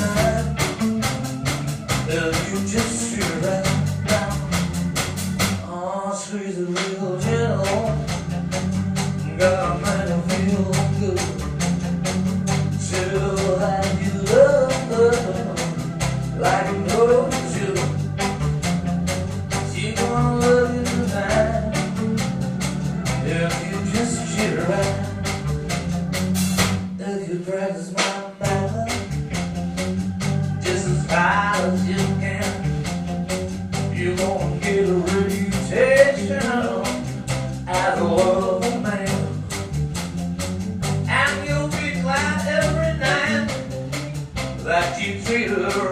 time. If you just sit right down, oh, squeeze it real gentle, gonna make it feel good. Still have you love like you know you. She gonna love you tonight if you just sit right. If you practice my ballad just as high as you can, you're gonna get a reputation as a lover man. And you'll be glad every night that you treat her